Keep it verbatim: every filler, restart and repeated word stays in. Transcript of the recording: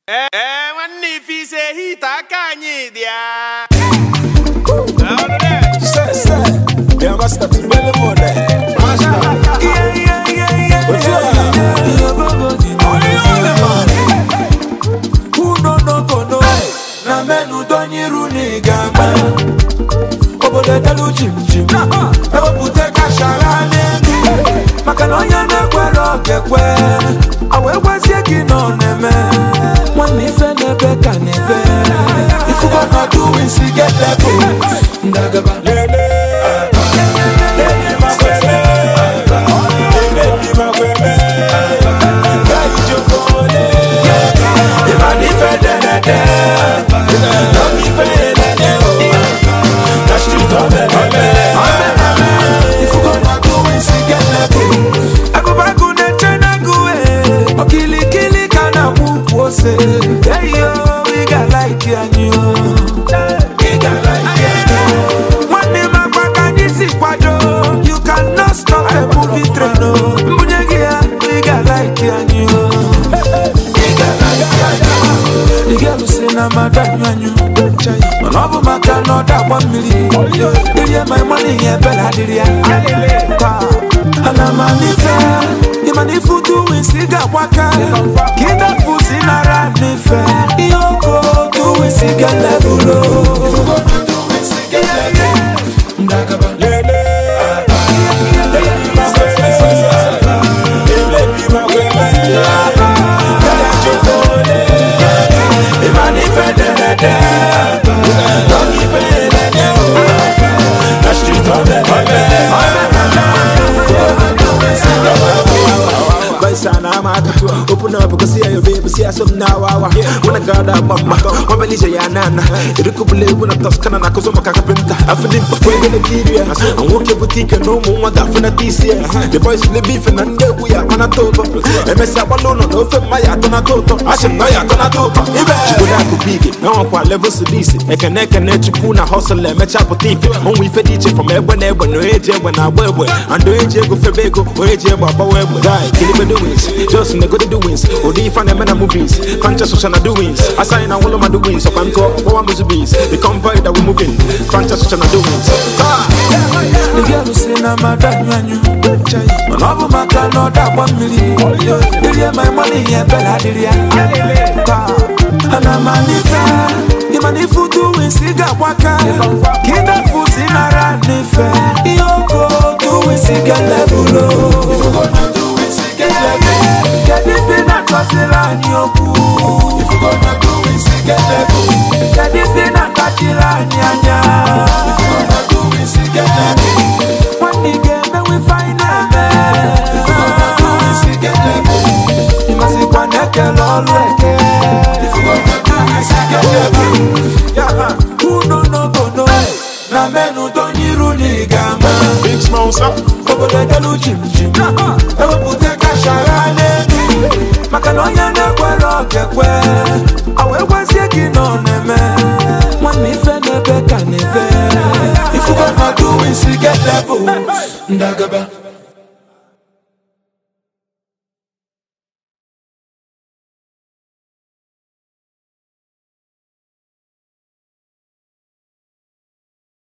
Eh, eh, nwanne ife say hit aka anyị dị ya. Say, say, yeah, master, belly more there. Master, yeah, yeah, yeah, yeah. But yeah, who no no go no? Na menu donyi runi gamba. Obo de dalu chim chim. Ewo pute kashara nenu. Makanonya na kwero kekwe. Awe wasie kino neme. Mwani fe nebe kanebe. If you gonna do it, see get level. Ndagaba lele. Lele makwele. Lele makwele. Gai jokole. Imani fe denede. Nami fe denede. Na street on the level. If you gonna do it, see get level. Agobagu ne chena guwe. Okili kili kana mupose. Hey yo, we got like you. We got like you. One name I can see quadro. You cannot stop a movie train. Munyagia, we got like you. We got like you. The girl who say na madam you. Manobu makano that one million. Diria my money yeah bella diria. Ana manifa. Imani futu winsiga waka. Kita fusi na ranife. Iyoko tu winsiga levulo. If you gonna do winsiga levulo, ndagaba lele. Lele makwele. Lele makwele. Kaya chokole. Imani fedele. Don't even let go. Na street on the Sana maka open up because see your baby see some now wow when I got that mama when Belisha ya nana irukubule when I toss kana nakozo makakapenta afidi before the Nigeria and walk your boutique no more that for this year the boys will be beef and they we are gonna talk and mess up alone no for my atona toto I should know ya gonna talk ibe chibula ku big no kwa levels to this e can e can chipuna hustle me chap tife on we fediche from ebe na ebe no eje when I wewe and do eje go febego o eje baba wewe guy kilibe do just in the good doings, or the fan and movies, conscious social doings. I sign all of my doings, so I'm talking about bees. The convoy that we're moving, conscious social doings. The girl who say, I'm a damn you. Manobu makano that one million. Diria my money, yeah, bella diria. And I'm a nifa. Imani futu winsiga waka. Kita fusi na ranife. Iyoko tu winsiga levulo. Get this in a Casilani Oku. If you gonna do it, see get level. Get this in a Casilani Anya. If you gonna do it, see get level. One day game we find a man. If you gonna do it, see get level. You must be one neck and all wreck. If you gonna do it, see get level. Yeah, who no no go no. Na menu don't you runi gama. Big small son. Obo de dalu chim chim. Ewo pute kashara nenu. Makanonya na kwero kekwe. Awe wasie kino neme. Mwani fe nebe kanebe. If you gonna do it, see get level. Ndagaba.